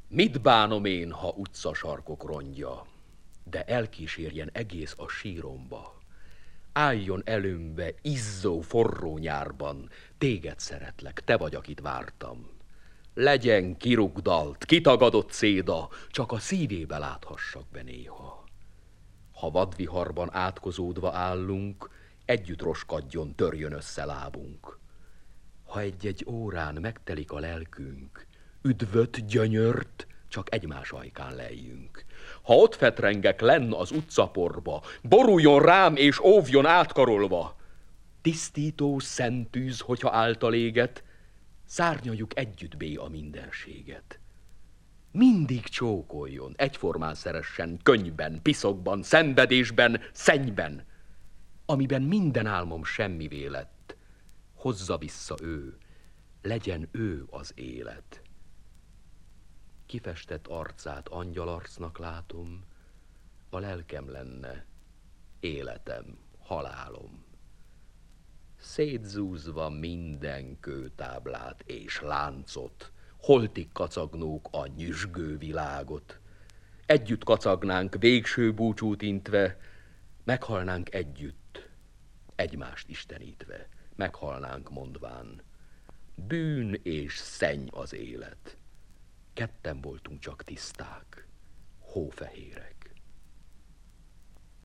Mit bánom én, ha utcasarkok rongya, de elkísérjen egész a síromba. Álljon előmbe izzó forró nyárban, téged szeretlek, te vagy, akit vártam. Legyen kirugdalt, kitagadott széda, csak a szívébe láthassak be néha. Ha vadviharban átkozódva állunk, együtt roskadjon, törjön össze lábunk. Ha egy-egy órán megtelik a lelkünk, üdvöt, gyönyört, csak egymás ajkán lejjünk. Ha ott fetrengek lenn az utcaporba, boruljon rám és óvjon átkarolva. Tisztító szent tűz, hogyha által éget, szárnyaljuk együtt a mindenséget. Mindig csókoljon, egyformán szeressen, könyvben, piszokban, szenvedésben, szennyben. Amiben minden álmom semmivé lett, hozza vissza ő, legyen ő az élet. Kifestett arcát angyalarcnak látom, a lelkem lenne, életem, halálom. Szétzúzva minden kőtáblát és láncot, holtig kacagnók a nyüzsgő világot. Együtt kacagnánk végső búcsút intve, meghalnánk együtt, egymást istenítve, meghalnánk mondván. Bűn és szenny az élet. Ketten voltunk csak tiszták, hófehérek.